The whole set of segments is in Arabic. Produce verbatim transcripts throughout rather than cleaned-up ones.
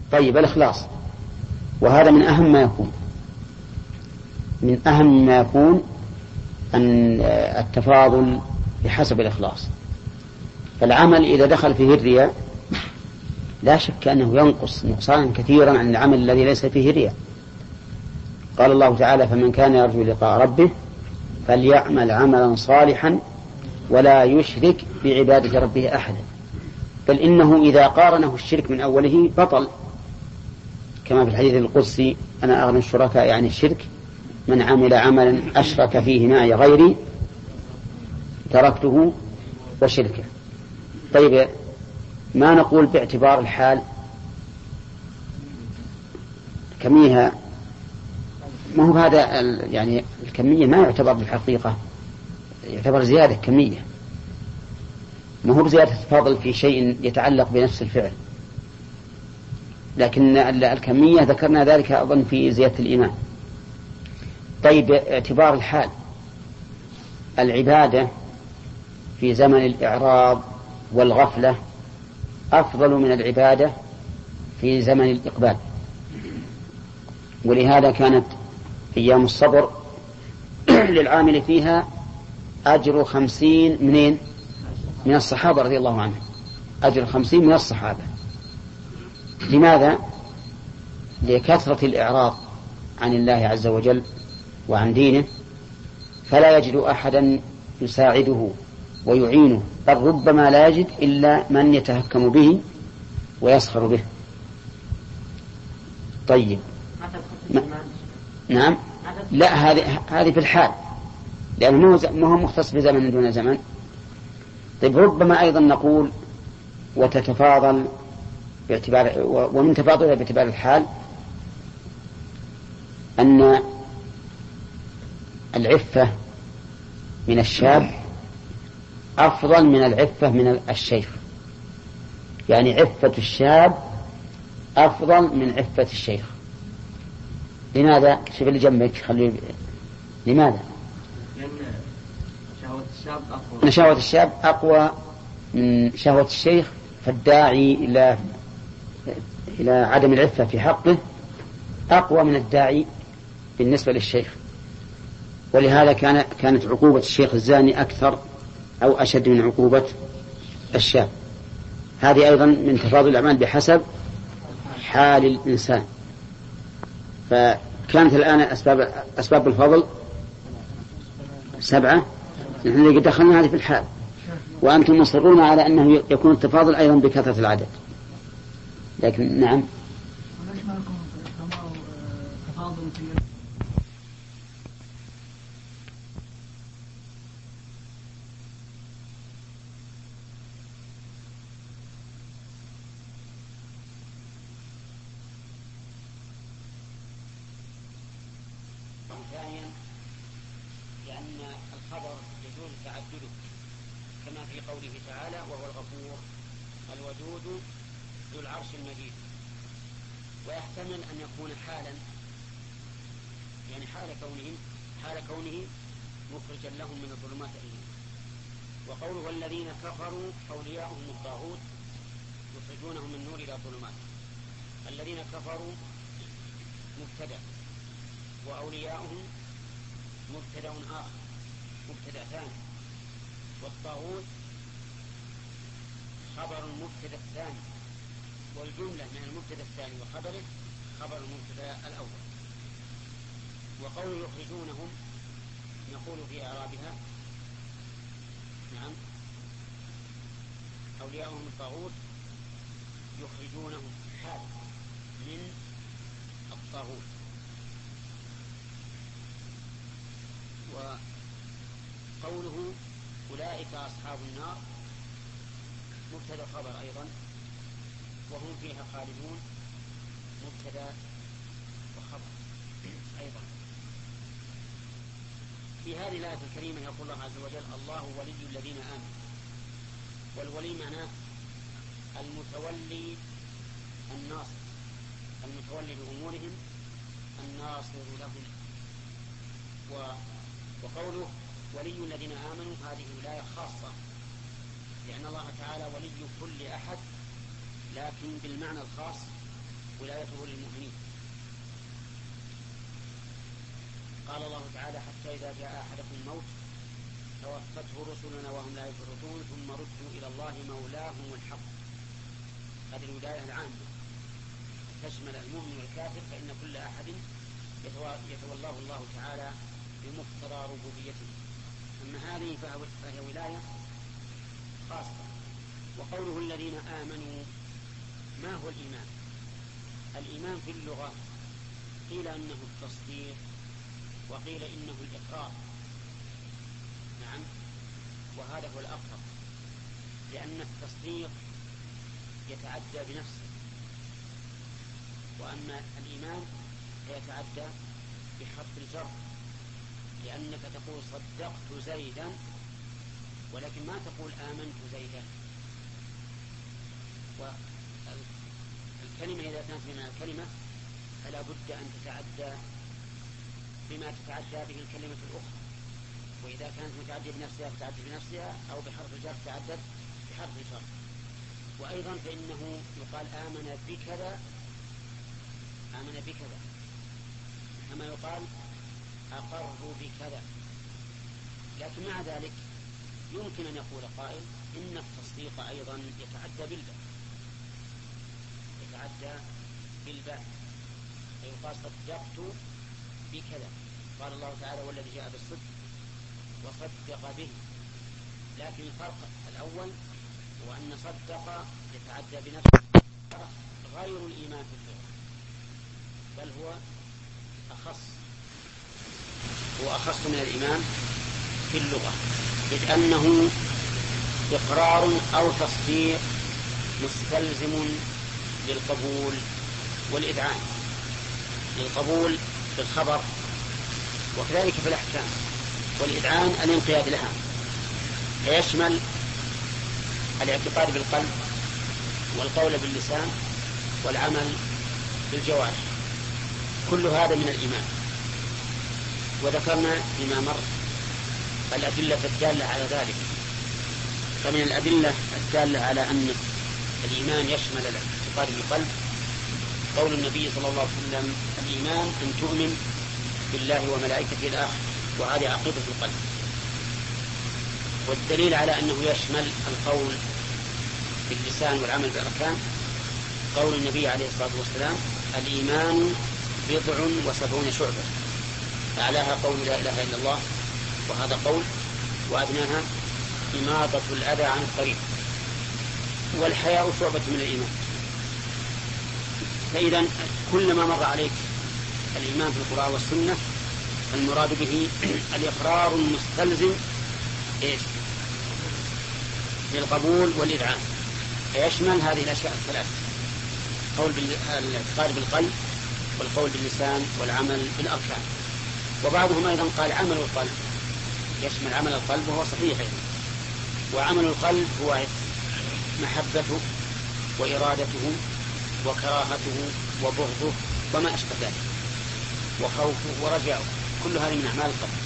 طيب الإخلاص، وهذا من أهم ما يكون من أهم ما يكون أن التفاضل بحسب الإخلاص. فالعمل إذا دخل فيه الرياء لا شك أنه ينقص نقصانا كثيرا عن العمل الذي ليس فيه رياء. قال الله تعالى: فمن كان يرجو لقاء ربه فليعمل عملا صالحا ولا يشرك بعبادة ربه أحدا. بل إنه إذا قارنه الشرك من أوله بطل، كما في الحديث القدسي: أنا أغنى الشركاء يعني الشرك، من عمل عملا أشرك فيه معي غيري تركته وشركه. طيب ما نقول باعتبار الحال كميها؟ ما هو هذا يعني الكمية ما يعتبر بالحقيقة، يعتبر زيادة كمية، ما هو بزيادة تفاضل في شيء يتعلق بنفس الفعل، لكن الكمية ذكرنا ذلك أظن في زيادة الإيمان. طيب اعتبار الحال، العبادة في زمن الإعراض والغفلة أفضل من العبادة في زمن الإقبال، ولهذا كانت أيام الصبر للعامل فيها أجر خمسين منين من الصحابة رضي الله عنهم، أجر خمسين من الصحابة. لماذا؟ لكثرة الإعراض عن الله عز وجل وعن دينه، فلا يجد أحدا يساعده ويعينه، بل ربما لا يجد إلا من يتهكم به ويسخر به. طيب ما... نعم، لا هذه هذه في الحال، لأنه ما هو مختص بزمن دون زمن. طيب ربما أيضا نقول وتتفاضل باعتبار، ومن تفاضلها باعتبار الحال أن العفة من الشاب أفضل من العفة من الشيخ، يعني عفة الشاب أفضل من عفة الشيخ. لماذا؟ شوف اللي جنبك خليه. لماذا؟ لأن شهوة الشاب أقوى شهوة الشاب أقوى من شهوة الشيخ، فالداعي إلى إلى عدم العفة في حقه أقوى من الداعي بالنسبة للشيخ. ولهذا كان كانت عقوبة الشيخ الزاني أكثر أو أشد من عقوبة الشاب. هذه أيضا من تفاضل الأعمال بحسب حال الإنسان. فكانت الآن أسباب أسباب الفضل سبعة، نحن اللي دخلنا هذه في الحال، وأنتم مصرون على أنه يكون التفاضل أيضا بكثرة العدد. لكن نعم ثانيا لأن الخبر يجوز تعدده كما في قوله تعالى: وهو الغفور الودود ذو العرش المجيد. ويحتمل أن يكون حالا، يعني حال كونه حال كونه مخرجا لهم من الظلمات إليه. وقوله: والذين كفروا أولياؤهم الطاغوت يخرجونهم من النور إلى الظلمات. الذين كفروا مبتدأ، وأولياؤهم مبتدأ آخر مبتدأ ثاني، والطاغوت خبر المبتدأ الثاني، والجملة من المبتدأ الثاني وخبره خبر المبتدأ الأول. وقول يخرجونهم نقول في إعرابها: نعم أولياؤهم الطاغوت يخرجونهم حال من الطاغوت. وقوله أولئك أصحاب النار مبتدأ خبر أيضا، وهم فيها خالدون مبتدأ وخبر أيضا. في هذه الآية الكريمة يقول الله عز وجل: الله ولي الذين آمنوا. والولي معناه المتولي الناصر، المتولي بأمورهم الناصر لهم. وقوله ولي الذين آمنوا هذه ولاية خاصة، لأن الله تعالى ولي كل أحد، لكن بالمعنى الخاص ولايته للمؤمنين. قال الله تعالى: حتى إذا جاء أحدكم الموت توفته رسلنا وهم لا يفرطون ثم ردوا إلى الله مولاهم الحق. هذه الولاية العامة تشمل المؤمن والكافر، فإن كل أحد يتولاه الله تعالى بمقتضى ربوبيته. أما هذه فهي ولاية خاصة. وقوله الذين آمنوا، ما هو الإيمان؟ الإيمان في اللغة قيل إنه التصديق وقيل إنه الإقرار. نعم، وهذا هو الأقرب، لأن التصديق يتعدى بنفسه، وأما الإيمان يتعدى بحرف الجر، لأنك تقول صدقت زيدا ولكن ما تقول آمنت زيدا. والكلمة إذا كانت من الكلمة فلا بد أن تتعدى بما تتعدى به الكلمة الأخرى، وإذا كانت متعدية بنفسها فتعدى بنفسها، أو بحرف الجر تعدد بحرف الجر. وأيضا فإنه يقال آمن بكذا آمن بكذا كما يقال أقر بكذا. لكن مع ذلك يمكن أن يقول قائل إن التصديق أيضا يتعدى بالباء يتعدى بالباء فيقال صدقت بكذا. قال الله تعالى: والذي جاء بالصدق وصدق به. لكن الفرق الأول هو أن صدق يتعدى بنفسه غير الإيمان في اللغة، بل هو أخص هو أخص من الإيمان في اللغة، إذ أنه إقرار أو تصديق مستلزم للقبول والإذعان، للقبول بالخبر وكذلك في الأحكام، والإذعان الانقياد لها، فيشمل الاعتقاد بالقلب والقول باللسان والعمل بالجوارح. كل هذا من الإيمان. وذكرنا فيما مر الأدلة الدالة على ذلك. فمن الأدلة الدالة على أن الإيمان يشمل الاعتقاد بالقلب قول النبي صلى الله عليه وسلم: الإيمان أن تؤمن بالله وملائكته الآخر، وهذه عقيدة القلب. والدليل على أنه يشمل القول باللسان والعمل بالأركان قول النبي عليه الصلاة والسلام: الإيمان بضع وسبعون شعبة، أعلاها قول لا إله إلا الله، وهذا قول، وأدناها إماطة الأذى عن الطريق، والحياء شعبة من الإيمان. فإذا كل ما مر عليك الإيمان في القرآن والسنة المراد به الإقرار المستلزم إيش؟ للقبول والإذعان، فيشمل هذه الأشياء الثلاث: قول بالاعتقاد بالقلب، والقول باللسان، والعمل بالأركان. وبعضهم أيضا قال عمل القلب يشمل عمل القلب، وهو صحيح أيضا. وعمل القلب هو محبته وإرادته وكراهته وبغضه وما أشبه ذلك، وخوفه ورجاؤه، كل هذه من أعمال القلب.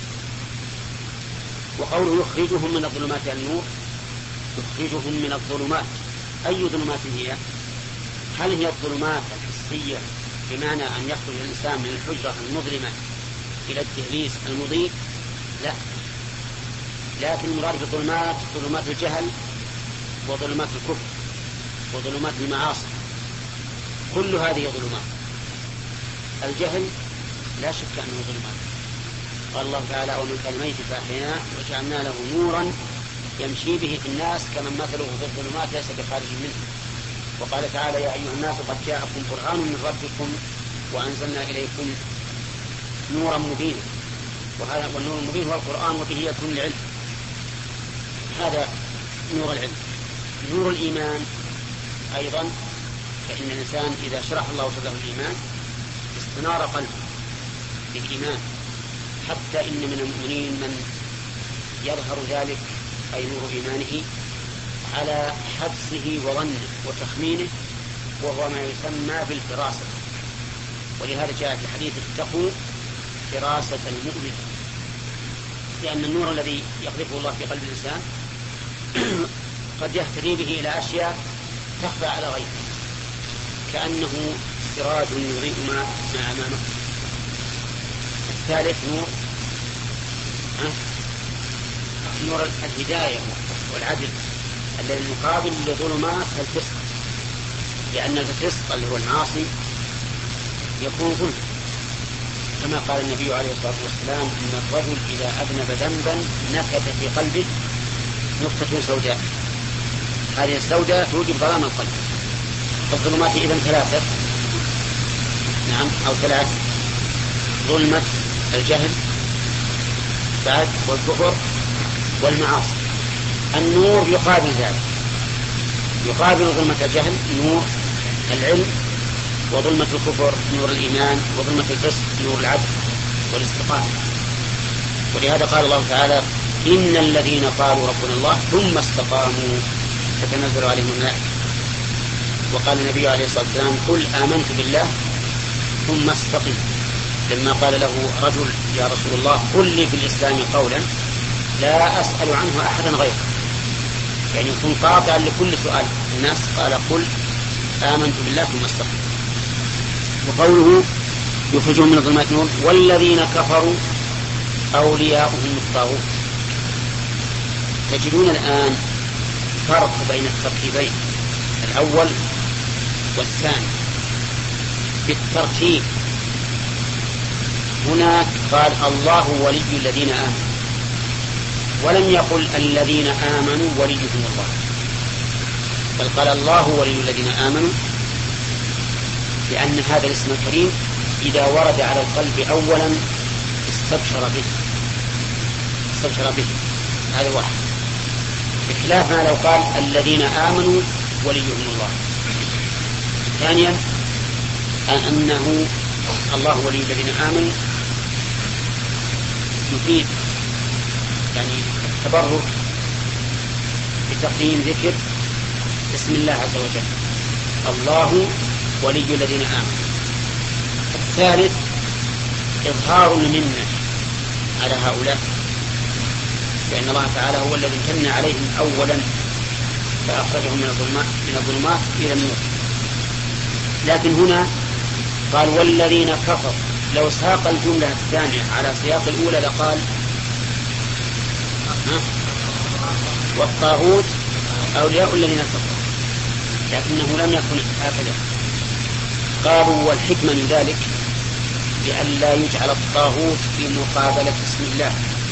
وقوله يخرجهم من الظلمات إلى النور، يخرجهم من الظلمات، أي ظلمات هي؟ هل هي الظلمات الحسية بمعنى أن يخرج الإنسان من الحجرة المظلمة إلى الدهليز المضيء؟ لا، لكن المراد بالظلمات ظلمات الجهل وظلمات الكفر وظلمات المعاصي، كل هذه ظلمات. الجهل لا شك أنه ظلمات. قال الله تعالى: ومن كان ميت فأحييناه وجعلنا له نورا يمشي به في الناس كمن مثله في الظلمات ليس بخارج منه. وقال تعالى: يا أيها الناس قد جاءكم قرآن من ربكم وأنزلنا إليكم نورا مبينا. وهذا والنور المبين هو القرآن، وبه يكون العلم. هذا نور العلم. نور الإيمان أيضا، فإن الإنسان إذا شرح الله صدره الإيمان استنار قلبه بالإيمان، حتى إن من المؤمنين من يظهر ذلك أي نور إيمانه على حدسه وظنه وتخمينه، وهو ما يسمى بالفراسة. ولهذا جاء في الحديث: اتقوا فراسة المؤمن، لأن النور الذي يقذفه الله في قلب الإنسان قد يهتدي به إلى أشياء تخفى على غيره، كأنه سراج يضيء ما ما أمامه. الثالث نور أه؟ نور الهداية والعدل الذي مقابل لظلمات الفسق، لأن الفسق اللي هو المعاصي يكون ظلم، كما قال النبي عليه الصلاة والسلام إن الرجل إذا أذنب ذنبا نكت في قلبه نقطة سوداء، هذه السوداء توجب ظلام القلب. الظلمات إذن ثلاثة، نعم أو ثلاث: ظلمة الجهل بعد والكفر والمعاصي. النور يقابل ذلك، يقابل ظلمة الجهل نور العلم، وظلمة الكفر نور الإيمان، وظلمة الفسق نور العدل والاستقامة. ولهذا قال الله تعالى إن الذين قالوا ربنا الله ثم استقاموا تتنزل عليهم الملائكة. وقال النبي عليه الصلاة والسلام قل آمنت بالله ثم استقم، لما قال له رجل يا رسول الله قل لي في الإسلام قولا لا أسأل عنه أحدا غيره، يعني يكون قاطعا لكل سؤال الناس، قال قل آمنت بالله ثم استقم. وقوله يخرجون من الظلمات نور والذين كفروا أولياؤهم الطاغوت. تجدون الآن فرق بين التركيبين الأول والثاني. بالترتيب هنا قال الله ولي الذين آمنوا، ولم يقل الذين آمنوا وليهم الله، بل قال الله ولي الذين آمنوا، لأن هذا الاسم الكريم إذا ورد على القلب أولا استبشر به استبشر به هذا واحد، بخلاف ما لو قال الذين آمنوا وليهم الله. ثانيا أنه الله ولي الذين آمنوا يفيد يعني التبرك بتقديم ذكر بسم الله عز وجل، الله ولي الذين آمنوا. الثالث إظهار المنة على هؤلاء، لأن الله تعالى هو الذي امتن عليهم أولا فأخرجهم من الظلمات من الظلمات إلى النور. لكن هنا قال والذين كفروا، لو ساق الجملة الثانية على سياق الأولى لقال والطاغوت أولياء الذين كفروا، لكنه لم يكن هكذا. قالوا والحكمة من ذلك لئلا يجعل الطاغوت في مقابلة اسم الله،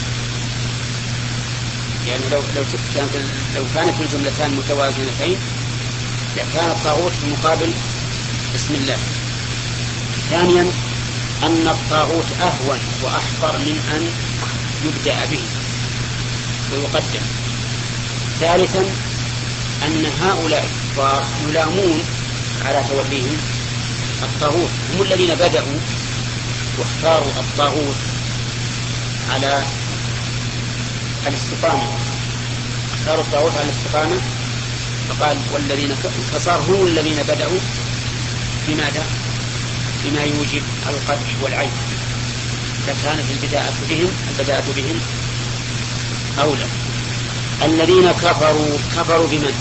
يعني لو لو كانت لو كانت الجملتان متوازنتين لكان الطاغوت في مقابل اسم الله. ثانيا أن الطاغوت أهون وأحقر من أن يبدأ به ويقدم. ثالثا أن هؤلاء الكفار يلامون على توليهم الطاغوت، هم الذين بدأوا واختاروا الطاغوت على الاستقامة، اختاروا الطاغوت على الاستقامة، فقال والذين فصار هم الذين بدأوا بماذا؟ بما يوجب القدح والعيب، فكانت البداءة بهم البداءة بهم أولى. الذين كفروا كفروا بمن؟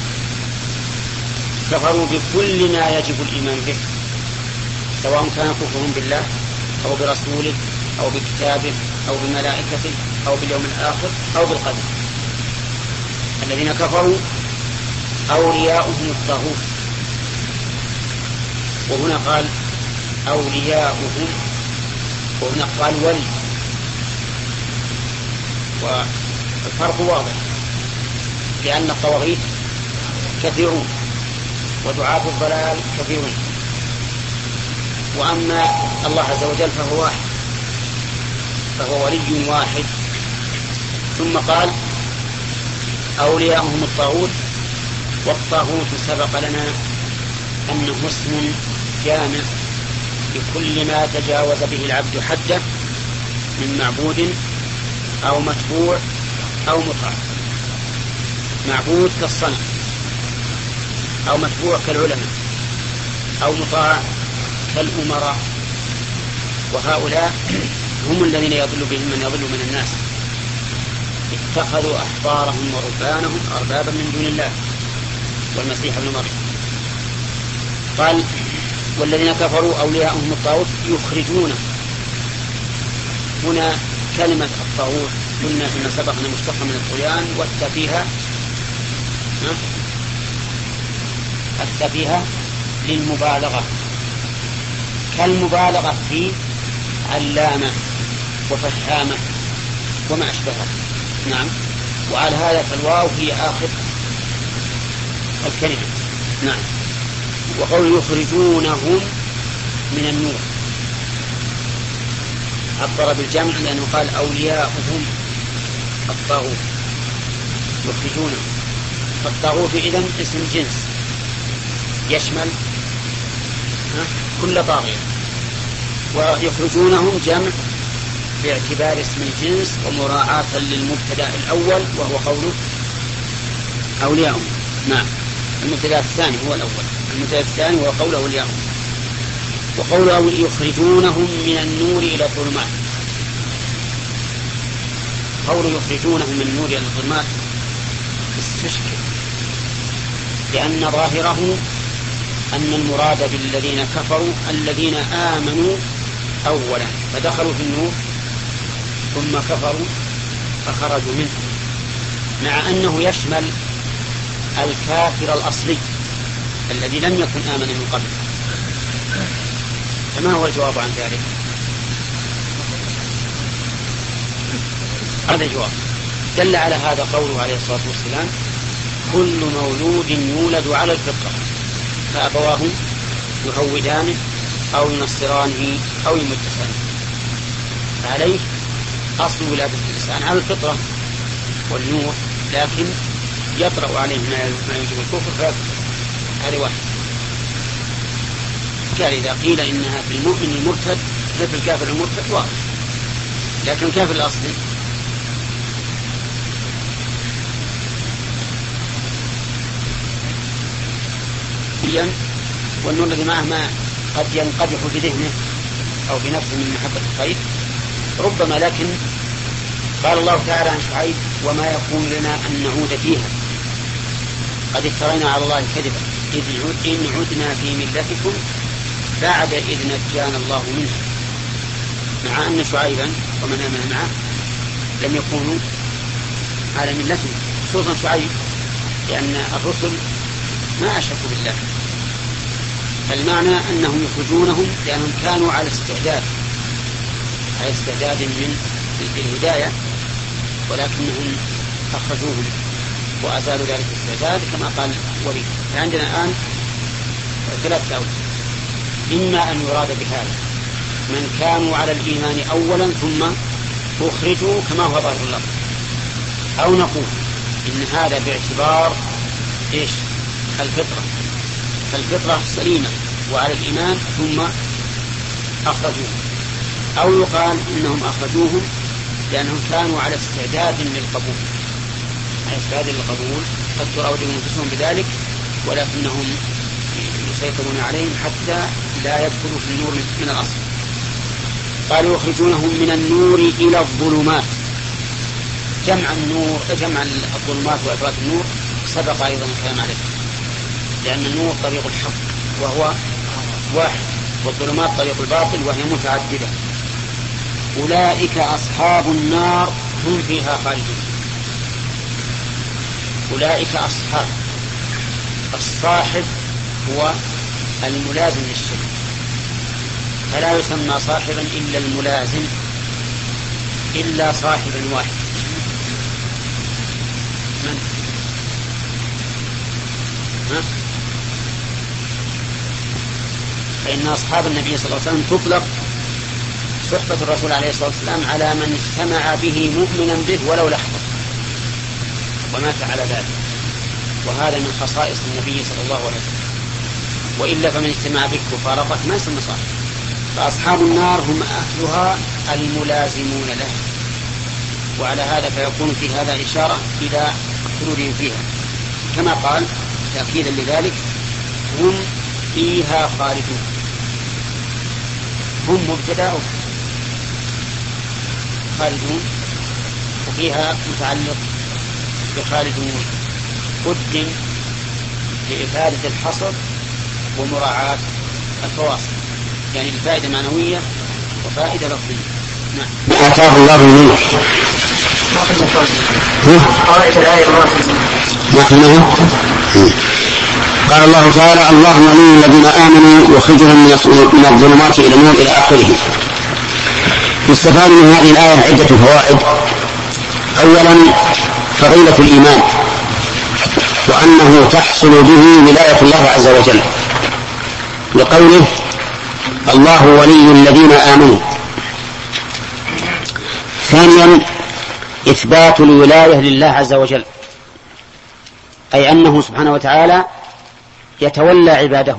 كفروا بكل ما يجب الإيمان به، سواء كان كفرهم بالله أو برسوله أو بكتابه أو بملائكته أو باليوم الآخر أو بالقدر. الذين كفروا أولياؤهم الطاغوت، وهنا قال أولياؤهم وهنا قال ولي، والفرق واضح، لأن الطواغيت كثيرون ودعاة الضلال كثيرون، وأما الله عز وجل فهو واحد، فهو ولي واحد. ثم قال أولياؤهم الطاغوت، والطاغوت سبق لنا أنه اسم جامع لكل ما تجاوز به العبد حده من معبود أو متبوع أو مطاع. معبود كالصنم، أو متبوع كالعلماء، أو مطاع كالأمراء، وهؤلاء هم الذين يضل بهم من يضل من الناس، اتخذوا أحبارهم ورهبانهم أربابا من دون الله والمسيح ابن مريم. قال والذين كفروا أولياءهم الطاغوت يخرجونه. هنا كلمة الطاغوت قلنا فيما سبق أنها مشتقة من الطغيان، والتفيهة التفيهة للمبالغة، كالمبالغة في علامة وفهامة وما أشبهها. نعم. وعلى هذا فالواو هي آخر الكلمة. نعم. وقول يخرجونهم من النور عبر بالجمع لأنه قال أولياؤهم الطاغوت يخرجونهم، فالطاغوت إذن اسم جنس يشمل كل طاغية، ويخرجونهم جمع باعتبار اسم الجنس ومراعاة للمبتدأ الأول وهو قوله أولياؤهم. نعم. المبتدأ الثاني هو الأول، المبتدأ الثاني هو قوله أولياؤهم. وقوله يخرجونهم من النور إلى الظلمات، قوله يخرجونهم من النور إلى الظلمات استشكل، لأن ظاهره أن المراد بالذين كفروا الذين آمنوا أولا فدخلوا في النور ثم كفروا فخرجوا منه، مع أنه يشمل الكافر الأصلي الذي لم يكن آمنا من قبل. فما هو الجواب عن ذلك؟ هذا الجواب دل على هذا قوله عليه الصلاة والسلام كل مولود يولد على الفطرة فأبواه يهودانه أو ينصرانه أو يمجسانه، فعليه أصل ولادة الإنسان على الفطرة والنور، لكن يطرأ عليه ما يوجب الكفر فيكفر. هذا واحد. قال إذا قيل إنها في المؤمن المرتد مثل الكافر المرتد واضح، لكن الكافر الأصلي والنور الذي معه ما قد ينقدح في ذهنه أو في نفسه من محبة الخير ربما، لكن قال الله تعالى عن شعيب وما يكون لنا أن نعود فيها قد افترينا على الله كذبا إن عدنا في ملتكم بعد إذ نجانا الله منها، مع أن شعيبا ومن آمن معه لم يكونوا على ملته، خصوصا شعيب لأن الرسل ما أشركوا بالله. فالمعنى أنهم يخرجونهم لأنهم كانوا على استعداد على استعداد من الهداية، ولكنهم أخرجوهم وأزالوا ذلك الاستعداد كما قال وليد. فعندنا الآن ثلاثة أوجه، إما أن يراد بهذا من كانوا على الإيمان أولا ثم أخرجوا كما هو ظاهر اللفظ، أو نقول إن هذا باعتبار إيش الفطرة، فالفطرة سليمة وعلى الإيمان ثم أخرجوهم، أو يقال إنهم أخرجوهم لأنهم كانوا على استعداد للقبول، على استعداد للقبول قد تراودهم أنفسهم بذلك ولكنهم يسيطرون عليهم حتى لا يدخلوا في النور من الأصل. قالوا يخرجونهم من النور إلى الظلمات، جمع النور جمع الظلمات وإفراد النور سبق أيضا الكلام عليه، لأن النور طريق الحق وهو واحد، والظلمات طريق الباطل وهي متعددة. أولئك أصحاب النار هم فيها خالدون. أولئك أصحاب، الصاحب هو الملازم للشيء، فلا يسمى صاحبا إلا الملازم إلا صاحبا واحد. من؟ ها؟ فإن أصحاب النبي صلى الله عليه وسلم تطلق صحبة الرسول عليه الصلاة والسلام على من اجتمع به مؤمنا به ولو لحظة ومات على ذلك، وهذا من خصائص النبي صلى الله عليه وسلم، وإلا فمن اجتمع بك وفارقك ما يسمى صاحب. فأصحاب النار هم أهلها الملازمون له، وعلى هذا فيكون في هذا إشارة إلى خلودهم فيها، كما قال تأكيدا لذلك هم فيها خالدون. هم مبتدأ خالدون وفيها متعلق بخالدون، قدم لإفادة الحصر ومراعاة الفواصل، يعني الفائدة معنوية وفائدة لفظية. نعم. ما آتاه الله الملك. قرأت الآية ما فهمها؟ قال الله تعالى: الله ولي الذين آمنوا يخرجهم من الظلمات إلى النور إلى آخره. يستفاد من هذه الآية عدة فوائد. أولا فضيلة الإيمان، وأنه تحصل به ولاية الله عز وجل، لقوله: الله ولي الذين آمنوا. ثانيا إثبات الولاية لله عز وجل، أي أنه سبحانه وتعالى يتولى عباده.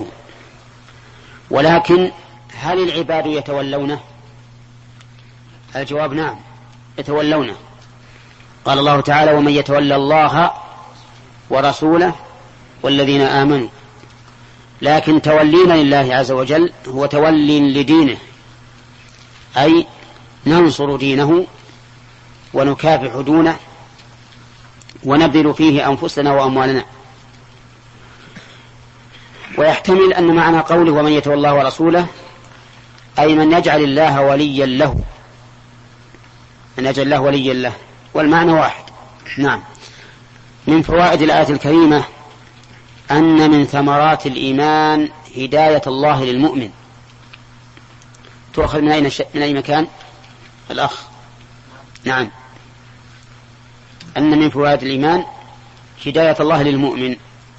ولكن هل العباد يتولونه؟ الجواب نعم، يتولونه. قال الله تعالى: ومن يتولى الله ورسوله والذين آمنوا. لكن تولينا لله عز وجل هو تولي لدينه، أي ننصر دينه ونكافح دونه ونبذل فيه أنفسنا وأموالنا. ويحتمل أن معنى قوله ومن يتولى الله ورسوله أي من يجعل الله وليا له، من يجعل الله وليا له، والمعنى واحد. نعم. من فوائد الآية الكريمة أن من ثمرات الإيمان هداية الله للمؤمن. تؤخذ من أين ش... من أي مكان؟ الأخ. نعم. أن من فوائد الإيمان هداية الله للمؤمن.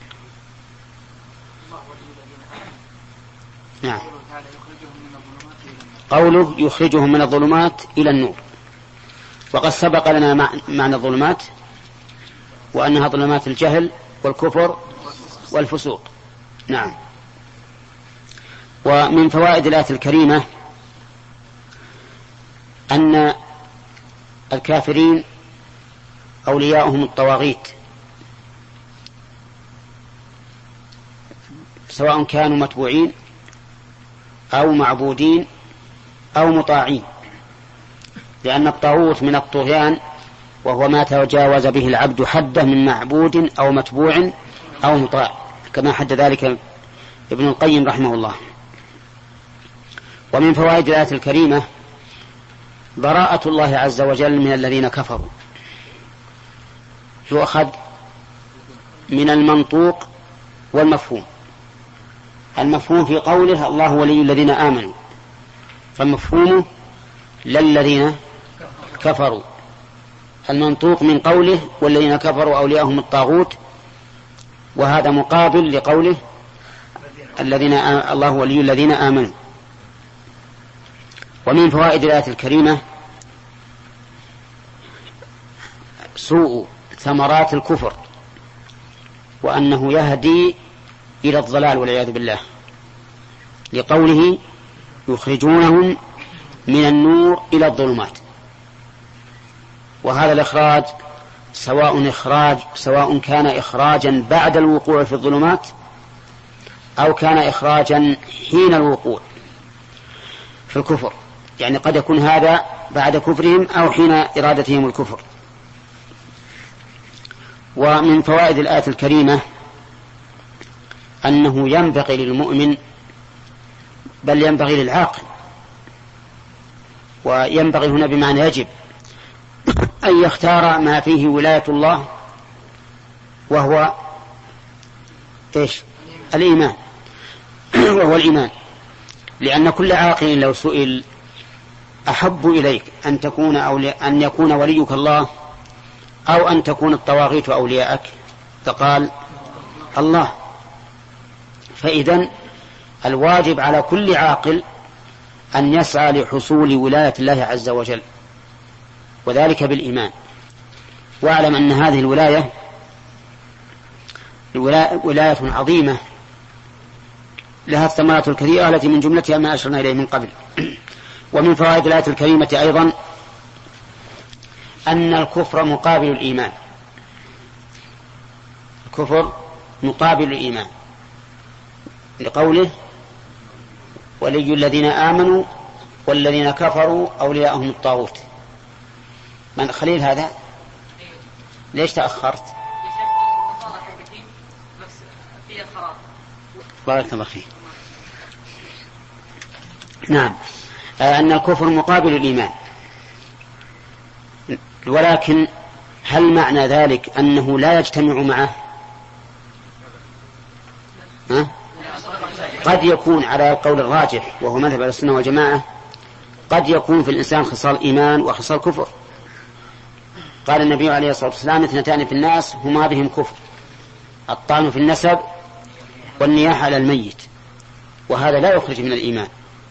نعم. قوله يخرجهم من الظلمات إلى النور، وقد سبق لنا معنى الظلمات وأنها ظلمات الجهل والكفر والفسوق. نعم. ومن فوائد الآية الكريمة أن الكافرين أولياؤهم الطواغيت، سواء كانوا متبوعين أو معبودين أو مطاعين، لأن الطاغوت من الطغيان وهو ما تجاوز به العبد حده من معبود أو متبوع أو مطاع، كما حد ذلك ابن القيم رحمه الله. ومن فوائد الآية الكريمة براءة الله عز وجل من الذين كفروا. يؤخذ من المنطوق والمفهوم. المفهوم في قوله الله ولي الذين آمنوا، فمفهومه للذين كفروا. المنطوق من قوله والذين كفروا أولياءهم الطاغوت، وهذا مقابل لقوله الذين آ... الله ولي الذين آمنوا. ومن فوائد الآية الكريمة سوء ثمرات الكفر، وأنه يهدي إلى الضلال والعياذ بالله، لقوله يخرجونهم من النور إلى الظلمات. وهذا الإخراج سواء إخراج سواء كان إخراجا بعد الوقوع في الظلمات أو كان إخراجا حين الوقوع في الكفر، يعني قد يكون هذا بعد كفرهم أو حين إرادتهم الكفر. ومن فوائد الآية الكريمة أنه ينبغي للمؤمن، بل ينبغي للعاقل، وينبغي هنا بمعنى يجب، أن يختار ما فيه ولاية الله، وهو إيش؟ الإيمان. وهو الإيمان، لأن كل عاقل لو سئل أحب إليك أن تكون أولي... أن يكون وليك الله أو أن تكون الطواغيت أولياءك، فقال الله. فإذن الواجب على كل عاقل أن يسعى لحصول ولاية الله عز وجل، وذلك بالإيمان. واعلم أن هذه الولاية ولاية عظيمة لها الثمرات الكثيرة التي من جملتها ما أشرنا إليه من قبل. ومن فوائد الآية الكريمة أيضا أن الكفر مقابل الإيمان. الكفر مقابل الإيمان، لقوله ولي الذين آمنوا والذين كفروا أولياءهم الطاغوت. من خليل هذا؟ ليش تأخرت؟ بارك الله فيك. نعم، أن الكفر مقابل الإيمان، ولكن هل معنى ذلك أنه لا يجتمع معه؟ ها؟ قد يكون على القول الراجح وهو مذهب السنة والجماعة، قد يكون في الإنسان خصال إيمان وخصال كفر. قال النبي عليه الصلاة والسلام: اثنتان في الناس هما بهم كفر، الطعن في النسب والنياحة على الميت، وهذا لا يخرج من الإيمان.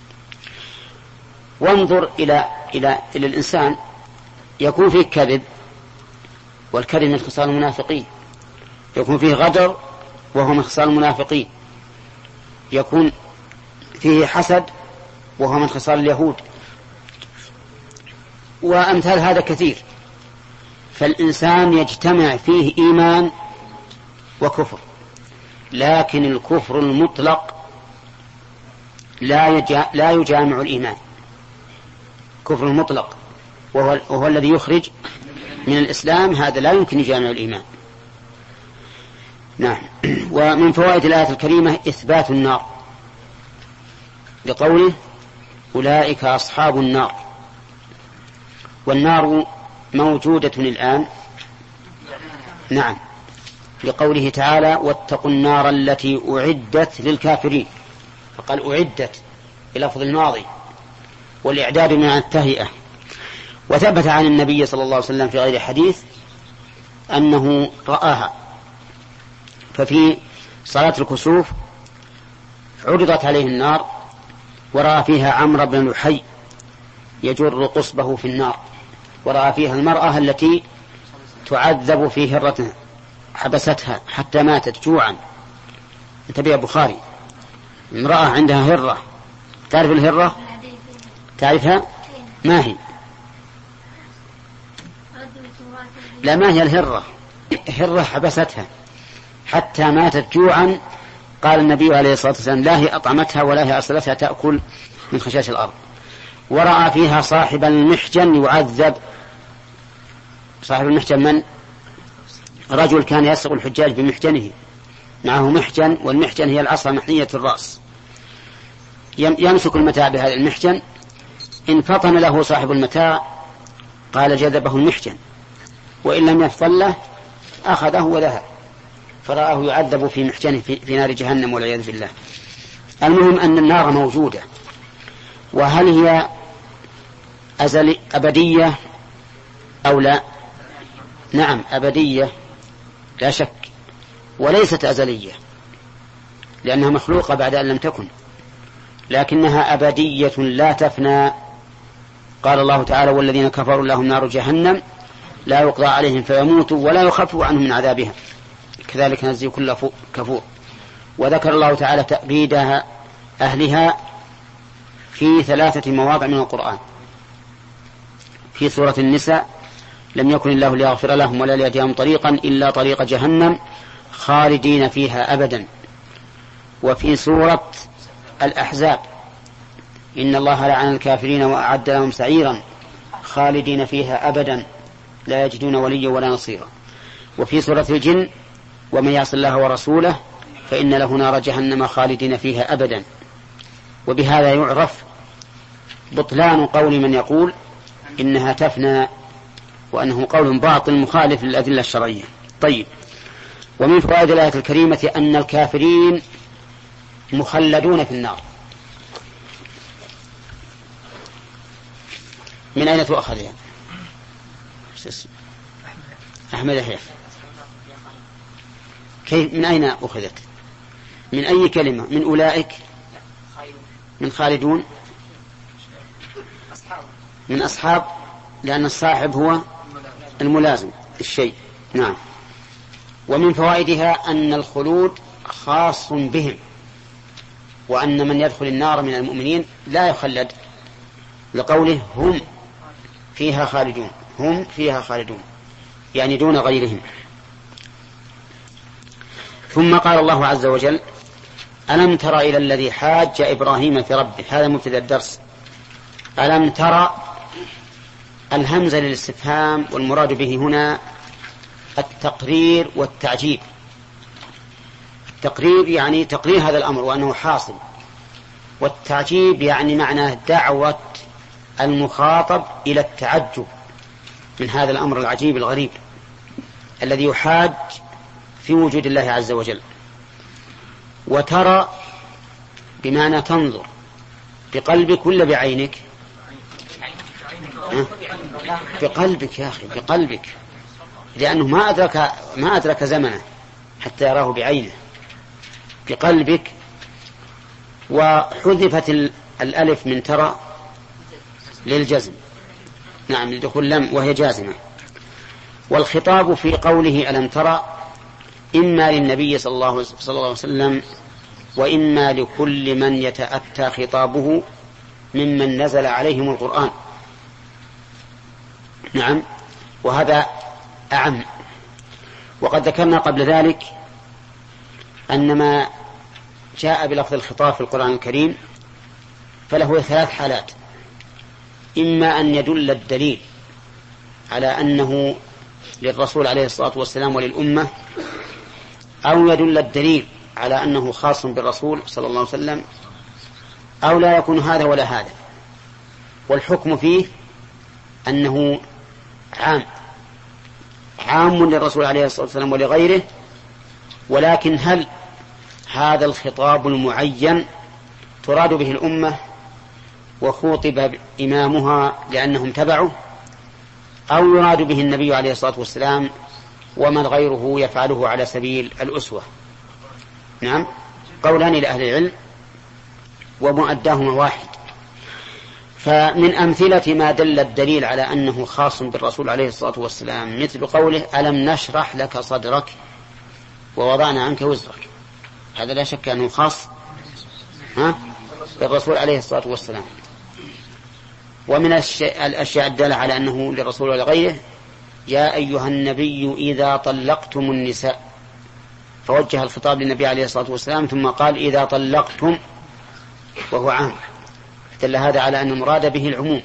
وانظر إلى إلى إلى الإنسان، يكون فيه كذب، والكذب من خصال المنافقين، يكون فيه غدر وهو من خصال المنافقين، يكون فيه حسد وهو من خصال اليهود، وأمثال هذا كثير. فالإنسان يجتمع فيه إيمان وكفر، لكن الكفر المطلق لا يجا لا يجامع الإيمان. كفر المطلق وهو, وهو الذي يخرج من الإسلام، هذا لا يمكن يجامع الإيمان. نعم. ومن فوائد الآية الكريمة إثبات النار، لقوله: أولئك أصحاب النار. والنار موجودة الآن، نعم، لقوله تعالى: واتقوا النار التي أعدت للكافرين، فقال أعدت بلفظ الماضي، والإعداد من التهيئة. وثبت عن النبي صلى الله عليه وسلم في غير حديث أنه رآها، ففي صلاة الكسوف عرضت عليه النار، ورأى فيها عمرو بن لحي يجر قصبه في النار، ورأى فيها المرأة التي تعذب في هرة حبستها حتى ماتت جوعا. انتبه يا بخاري، امرأة عندها هرة، تعرف الهرة؟ تعرفها؟ ما هي؟ لا، ما هي الهرة؟ هرة حبستها حتى ماتت جوعا. قال النبي عليه الصلاة والسلام: لا هي أطعمتها ولا هي أرسلتها تأكل من خشاش الأرض. ورأى فيها صاحب المحجن يعذب. صاحب المحجن من؟ رجل كان يسرق الحجاج بمحجنه، معه محجن، والمحجن هي العصا محنية الرأس، يمسك المتاع بهذا المحجن. إن فطن له صاحب المتاع قال جذبه المحجن، وإن لم يفطن له أخذه وذهب. فرآه يعذب في محجنه في نار جهنم والعياذ بالله. المهم أن النار موجودة، وهل هي أزل أبدية أو لا؟ نعم، أبدية لا شك، وليست أزلية لأنها مخلوقة بعد أن لم تكن، لكنها أبدية لا تفنى. قال الله تعالى: والذين كفروا لهم نار جهنم لا يقضى عليهم فيموتوا ولا يخفف عنهم من عذابها كذلك نجزي كل كفور. وذكر الله تعالى تأبيدها أهلها في ثلاثة مواضع من القرآن. في سورة النساء: لم يكن الله ليغفر لهم ولا ليهديهم طريقا إلا طريق جهنم خالدين فيها أبدا. وفي سورة الأحزاب: إن الله لعن الكافرين وأعد لهم سعيرا خالدين فيها أبدا لا يجدون وليا ولا نصيرا. وفي سورة الجن: ومن يعص الله ورسوله فإن له نار جهنم خالدين فيها أبدا. وبهذا يعرف بطلان قول من يقول إنها تفنى، وأنه قول باطل مخالف للأدلة الشرعية. طيب، ومن فوائد الآية الكريمة أن الكافرين مخلدون في النار. من أين تؤخذ يعني؟ أحمد يحيى، كيف؟ من أين أخذت؟ من أي كلمة؟ من أولئك؟ من خالدون؟ من أصحاب، لأن الصاحب هو الملازم الشيء. نعم. ومن فوائدها أن الخلود خاص بهم، وأن من يدخل النار من المؤمنين لا يخلد، لقوله: هم فيها خالدون، هم فيها خالدون، يعني دون غيرهم. ثم قال الله عز وجل: ألم تر إلى الذي حاج إبراهيم في ربه. هذا مبتدأ الدرس. ألم تر، الهمزة للاستفهام، والمراد به هنا التقرير والتعجيب. التقرير يعني تقرير هذا الأمر وأنه حاصل، والتعجيب يعني معناه دعوة المخاطب إلى التعجب من هذا الأمر العجيب الغريب الذي يحاج في وجود الله عز وجل. وترى بمعنى تنظر بقلبك ولا بعينك؟ بقلبك يا أخي، بقلبك، لأنه ما أدرك ما أدرك زمنه حتى يراه بعينه، بقلبك. وحذفت الألف من ترى للجزم، نعم لدخول لم وهي جازمة. والخطاب في قوله ألم ترى إما للنبي صلى الله عليه وسلم وإما لكل من يتأتى خطابه ممن نزل عليهم القرآن، نعم، وهذا أعم. وقد ذكرنا قبل ذلك أن ما جاء بلفظ الخطاب في القرآن الكريم فله ثلاث حالات: إما أن يدل الدليل على أنه للرسول عليه الصلاة والسلام وللأمة، أو يدل الدليل على أنه خاص بالرسول صلى الله عليه وسلم، أو لا يكون هذا ولا هذا. والحكم فيه أنه عام عام للرسول عليه الصلاة والسلام ولغيره. ولكن هل هذا الخطاب المعين تراد به الأمة وخوطب إمامها لأنهم تبعه، أو يراد به النبي عليه الصلاة والسلام ومن غيره يفعله على سبيل الأسوة؟ نعم، قولان لأهل العلم ومؤداهما واحد. فمن أمثلة ما دل الدليل على أنه خاص بالرسول عليه الصلاة والسلام مثل قوله ألم نشرح لك صدرك ووضعنا عنك وزرك، هذا لا شك أنه خاص ها بالرسول عليه الصلاة والسلام. ومن الأشياء الدالة على أنه للرسول ولغيره: يا أيها النبي إذا طلقتم النساء، فوجه الخطاب للنبي عليه الصلاة والسلام ثم قال إذا طلقتم، وهو عام، دل هذا على أن المراد به العموم.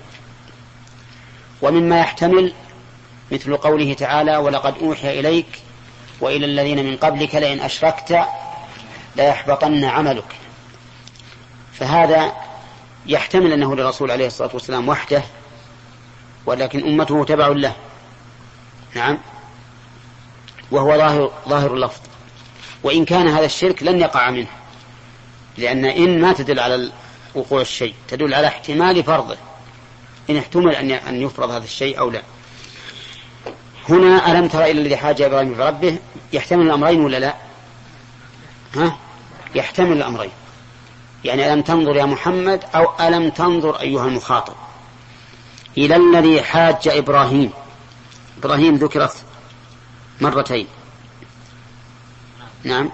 ومما يحتمل مثل قوله تعالى ولقد أوحي إليك وإلى الذين من قبلك لئن أشركت ليحبطن عملك، فهذا يحتمل أنه للرسول عليه الصلاة والسلام وحده ولكن أمته تبع له، نعم، وهو ظاهر, ظاهر اللفظ. وإن كان هذا الشرك لن يقع منه، لأن إن ما تدل على وقوع الشيء، تدل على احتمال فرضه، إن احتمل أن يفرض هذا الشيء أو لا. هنا ألم تر إلى الذي حاج إبراهيم في ربه يحتمل الأمرين ولا لا؟ ها؟ يحتمل الأمرين، يعني ألم تنظر يا محمد أو ألم تنظر أيها المخاطب إلى الذي حاج إبراهيم. إبراهيم ذكرت مرتين، نعم،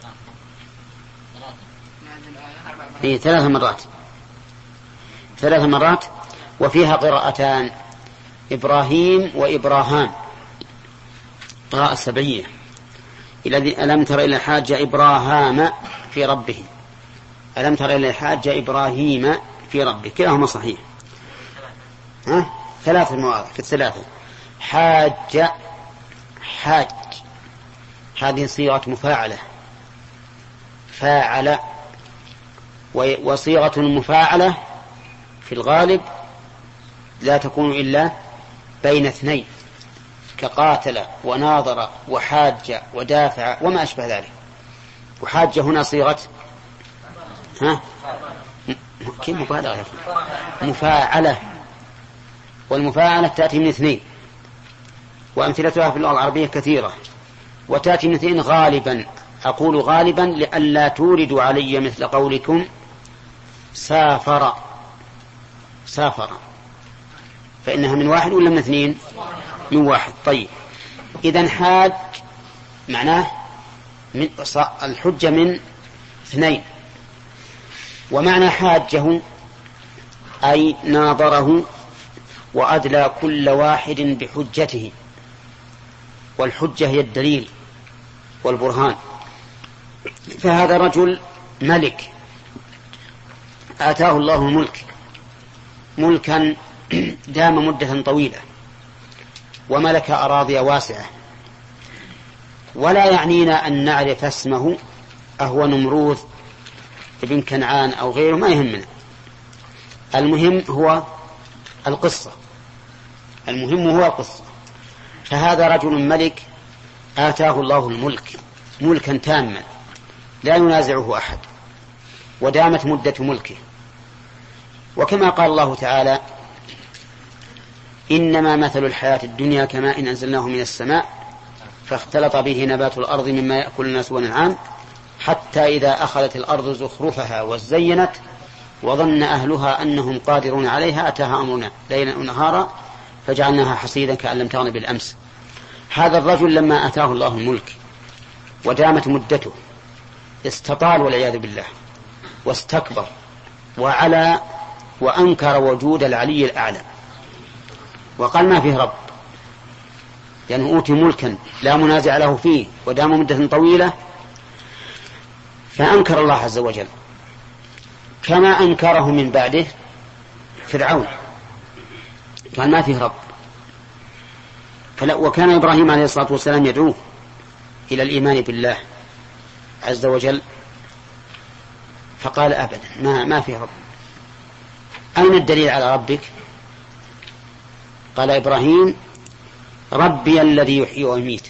هي ثلاث مرات ثلاث مرات وفيها قراءتان: إبراهيم وإبراهام، قراءة سبعية. الذي ألم تر إلى حاج إبراهام في ربه، ألم تر إلى حاج إبراهيم في ربه، كلاهما صحيح. ها؟ ثلاث مواضع في الثلاثة. حاج حاج هذه صيغة مفاعلة، فاعل، وصيغة المفاعلة في الغالب لا تكون إلا بين اثنين، كقاتل وناظر وحاج ودافع وما أشبه ذلك. وحاج هنا صيغة ها كيف مبالغة مفاعلة، والمفاعلة تأتي من اثنين، وأمثلتها في اللغة العربية كثيرة، وتأتي من اثنين غالبا. أقول غالبا لئلا توردوا علي مثل قولكم سافر سافر، فإنها من واحد ولا من اثنين؟ من واحد. طيب، إذن حاج معناه من الحجة من اثنين، ومعنى حاجه أي ناظره وأدلى كل واحد بحجته، والحجة هي الدليل والبرهان. فهذا رجل ملك آتاه الله الملك ملكا دام مدة طويلة، وملك أراضي واسعة، ولا يعنينا أن نعرف اسمه أهو نمروذ ابن كنعان أو غيره ما يهمنا، المهم هو القصة، المهم هو القصة. فهذا رجل ملك آتاه الله الملك ملكا تاما لا ينازعه أحد، ودامت مدة ملكه. وكما قال الله تعالى: إنما مثل الحياة الدنيا كماء إن أنزلناه من السماء فاختلط به نبات الأرض مما يأكل الناس والأنعام حتى إذا أخذت الأرض زخرفها وزينت وظن أهلها أنهم قادرون عليها أتاها أمرنا ليلا ونهارا فجعلناها حصيدا كأن لم تغن بالأمس. هذا الرجل لما أتاه الله الملك ودامت مدته استطال والعياذ بالله، واستكبر وعلى وأنكر وجود العلي الأعلى، وقال ما فيه رب، لأنه يعني أوتي ملكا لا منازع له فيه ودام مدة طويلة، فأنكر الله عز وجل كما أنكره من بعده فرعون، قال ما فيه رب. وكان إبراهيم عليه الصلاة والسلام يدعوه إلى الإيمان بالله عز وجل، فقال أبدا ما, ما فيه رب. أين الدليل على ربك؟ قال إبراهيم: ربي الذي يحيي ويميت.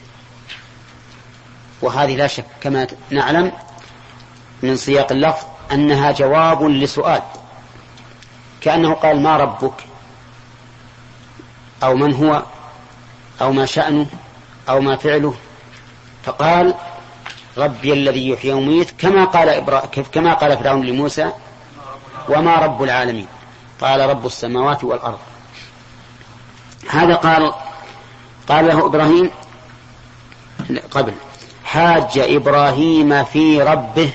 وهذه لا شك كما نعلم من سياق اللفظ أنها جواب لسؤال، كأنه قال: ما ربك؟ أو من هو؟ أو ما شأنه؟ أو ما فعله؟ فقال: ربي الذي يحيي ويميت، كما قال إبرا... كما قال فرعون لموسى: وما رب العالمين؟ قال: رب السماوات والأرض. هذا قال قال له إبراهيم قبل: حاج إبراهيم في ربه،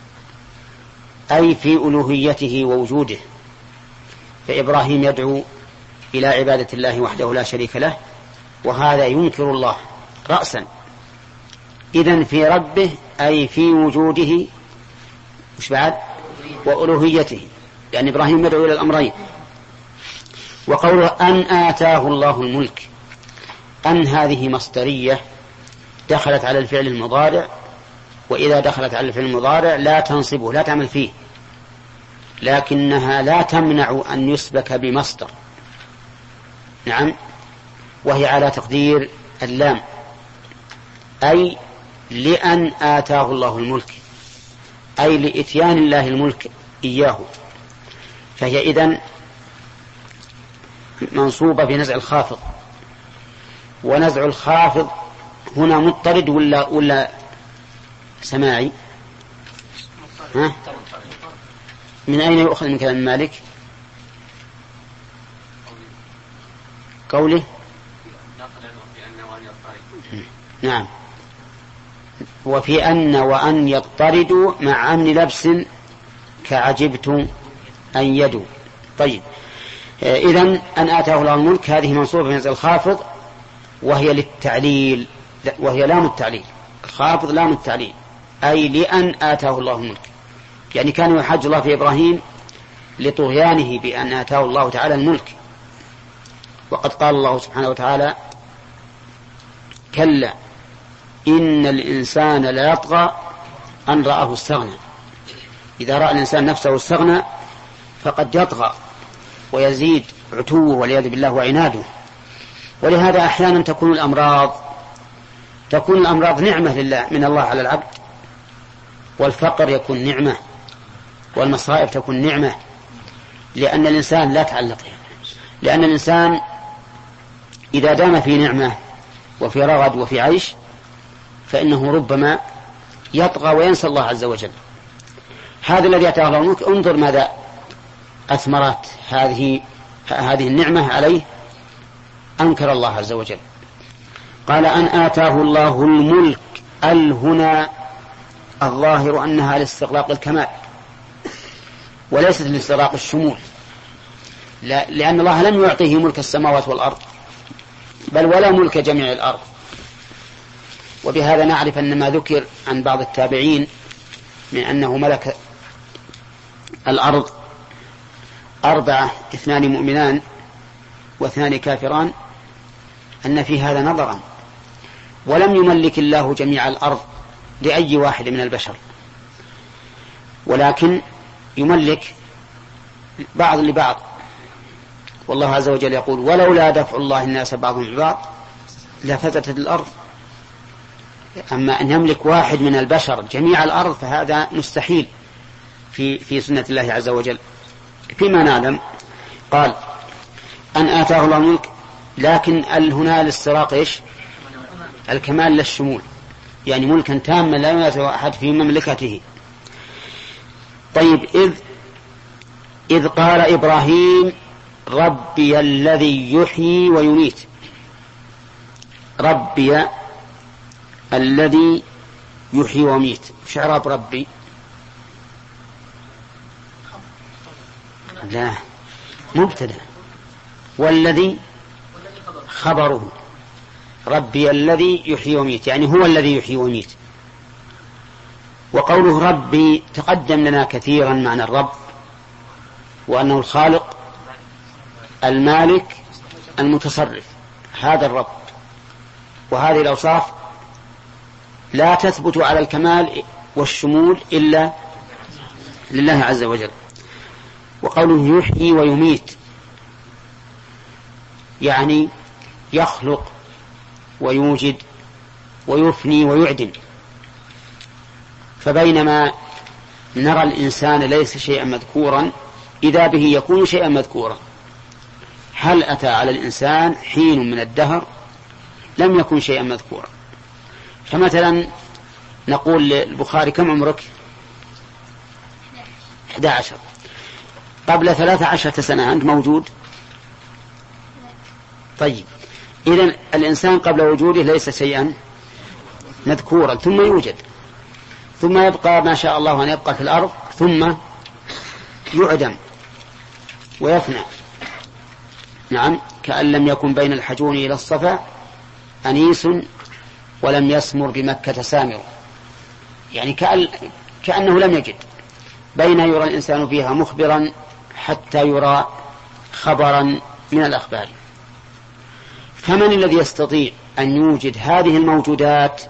أي في ألوهيته ووجوده. فإبراهيم يدعو إلى عبادة الله وحده لا شريك له، وهذا ينكر الله رأسا. إذن في ربه أي في وجوده مش بعد وألوهيته، لأن إبراهيم يدعو إلى الأمرين. وقوله أن آتاه الله الملك، أن هذه مصدرية دخلت على الفعل المضارع، وإذا دخلت على الفعل المضارع لا تنصبه لا تعمل فيه، لكنها لا تمنع أن يسبك بمصدر. نعم، وهي على تقدير اللام، أي لأن آتاه الله الملك، أي لإتيان الله الملك إياه. فهي إذن منصوبة بنزع الخافض، ونزع الخافض هنا مضطرد ولا ولا سماعي؟ ها؟ من أين يؤخذ من كلام مالك؟ قوله نعم، وفي أن وأن يضطردوا مع أمن لبس كعجبت أن يدوا. طيب، إذن أن آتاه الله الملك هذه منصوبة بنزع الخافض، وهي للتعليل، وهي لام التعليل، الخافض لام التعليل، أي لأن آتاه الله الملك. يعني كان يحاج الله في إبراهيم لطغيانه بأن آتاه الله تعالى الملك. وقد قال الله سبحانه وتعالى: كلا إن الإنسان لا يطغى أن رآه استغنى. إذا رأى الإنسان نفسه استغنى فقد يطغى ويزيد عتوه والعياذ بالله وعناده. ولهذا أحيانا تكون الأمراض تكون الأمراض نعمة لله من الله على العبد، والفقر يكون نعمة، والمصائب تكون نعمة، لأن الإنسان لا تعلق، لأن الإنسان إذا دام في نعمة وفي رغد وفي عيش فإنه ربما يطغى وينسى الله عز وجل. هذا الذي أتاه الله الملك، انظر ماذا أثمرت هذه هذه النعمة عليه، أنكر الله عز وجل. قال: أن آتاه الله الملك، ال هنا الظاهر أنها لاستغراق الكمال وليست لاستغراق الشمول، لا، لأن الله لم يعطيه ملك السماوات والأرض، بل ولا ملك جميع الأرض. وبهذا نعرف أن ما ذكر عن بعض التابعين من أنه ملك الأرض أربعة، اثنان مؤمنان واثنان كافران، أن في هذا نظرا، ولم يملك الله جميع الأرض لأي واحد من البشر، ولكن يملك بعض لبعض. والله عز وجل يقول ولولا دفع الله الناس بعضهم ببعض لفسدت الأرض. أما أن يملك واحد من البشر جميع الأرض فهذا مستحيل في في سنة الله عز وجل. فيما نعلم قال أن آتاه الله الملك، لكن هنا للصراط إيش؟ الكمال للشمول، يعني ملكا تاما لا ينازع أحد في مملكته. طيب إذ إذ قال إبراهيم ربي الذي يحيي ويميت، ربي الذي يحيي ويميت، ايش اعراب ربي؟ لا، مبتدأ، والذي خبره، ربي الذي يحيي ويميت يعني هو الذي يحيي ويميت. وقوله ربي تقدم لنا كثيرا معنى الرب، وأنه الخالق المالك المتصرف، هذا الرب. وهذه الأوصاف لا تثبت على الكمال والشمول إلا لله عز وجل. وقوله يحيي ويميت يعني يخلق ويوجد ويفني ويعدم. فبينما نرى الإنسان ليس شيئا مذكورا إذا به يكون شيئا مذكورا. هل أتى على الإنسان حين من الدهر لم يكن شيئا مذكورا؟ فمثلا نقول للبخاري كم عمرك؟ أحد عشر. قبل ثلاث عشرة سنة أنت موجود؟ طيب إذن الإنسان قبل وجوده ليس شيئا مذكورا، ثم يوجد، ثم يبقى ما شاء الله أن يبقى في الأرض، ثم يعدم ويفنى. نعم، كأن لم يكن بين الحجون إلى الصفا أنيس ولم يسمر بمكة سامر، يعني كأن كأنه لم يجد. بين يرى الإنسان فيها مخبرا حتى يرى خبرا من الأخبار. فمن الذي يستطيع أن يوجد هذه الموجودات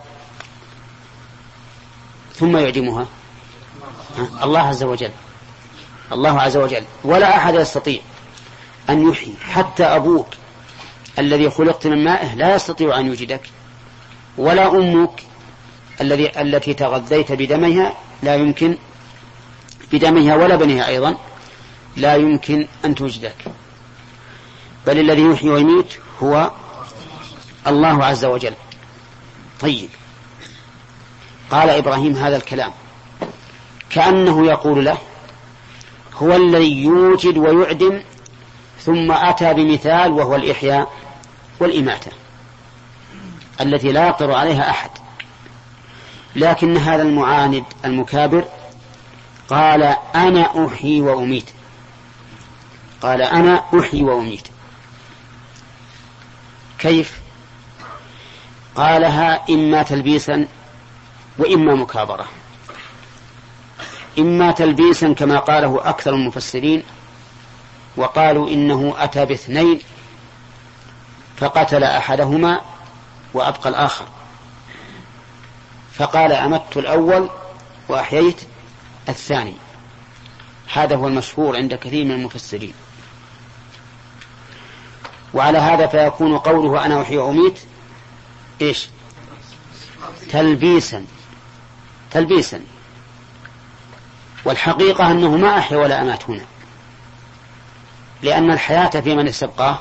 ثم يعدمها؟ الله عز وجل، الله عز وجل. ولا أحد يستطيع أن يحيي، حتى أبوك الذي خلقت من مائه لا يستطيع أن يوجدك، ولا أمك الذي التي تغذيت بدمها لا يمكن بدمها ولا بنها أيضا لا يمكن أن توجدك. بل الذي يحيي ويميت هو الله عز وجل. طيب، قال إبراهيم هذا الكلام كأنه يقول له هو الذي يوجد ويعدم، ثم أتى بمثال وهو الإحياء والإماتة التي لا يقدر عليها أحد. لكن هذا المعاند المكابر قال أنا أحيي وأميت، قال أنا أحيي وأميت. كيف؟ قالها إما تلبيسا وإما مكابرة. إما تلبيسا كما قاله أكثر المفسرين، وقالوا إنه أتى باثنين فقتل أحدهما وأبقى الآخر، فقال أمت الأول وأحييت الثاني. هذا هو المشهور عند كثير من المفسرين. وعلى هذا فيكون قوله أنا أحيي وأميت إيش؟ تلبيسا تلبيسا والحقيقة أنه ما أحيا ولا أمات هنا، لأن الحياة في من استبقاه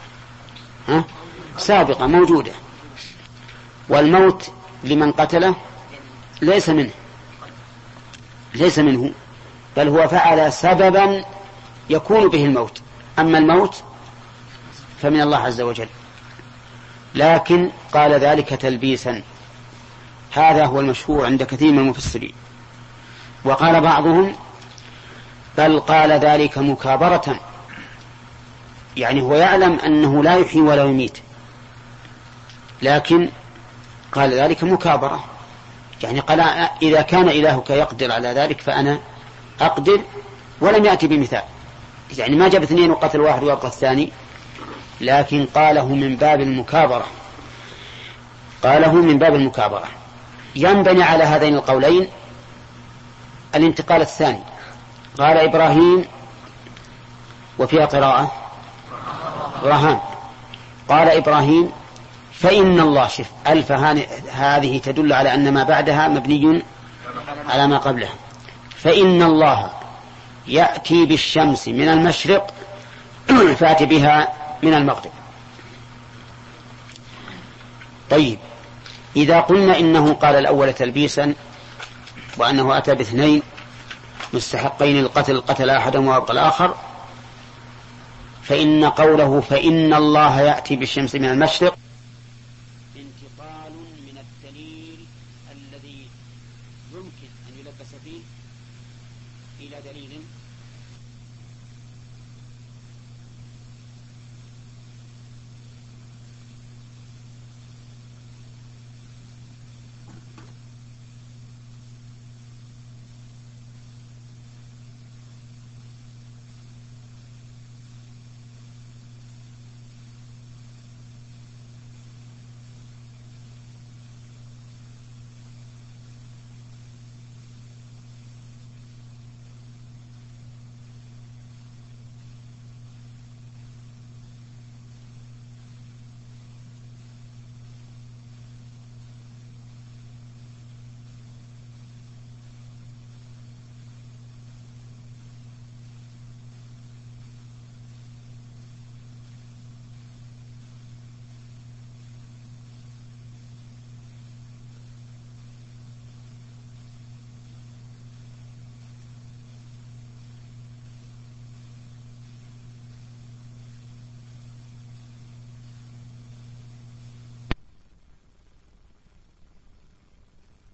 سابقة موجودة، والموت لمن قتله ليس منه ليس منه بل هو فعل سببا يكون به الموت، أما الموت فمن الله عز وجل. لكن قال ذلك تلبيسا، هذا هو المشهور عند كثير من المفسرين. وقال بعضهم بل قال ذلك مكابرة، يعني هو يعلم أنه لا يحيي ولا يميت، لكن قال ذلك مكابرة، يعني قال إذا كان إلهك يقدر على ذلك فأنا أقدر، ولم يأتي بمثال، يعني ما جاب اثنين وقتل واحد ويبقى الثاني، لكن قاله من باب المكابرة قاله من باب المكابرة. ينبني على هذين القولين الانتقال الثاني قال إبراهيم وفيها قراءة برهان قال إبراهيم فإن الله شف ألف هذه تدل على أن ما بعدها مبني على ما قبلها فإن الله يأتي بالشمس من المشرق فأتي بها من المغرب. طيب إذا قلنا إنه قال الأول تلبيسا وأنه أتى باثنين مستحقين القتل قتل أحدهم وأبقى الآخر فإن قوله فإن الله يأتي بالشمس من المشرق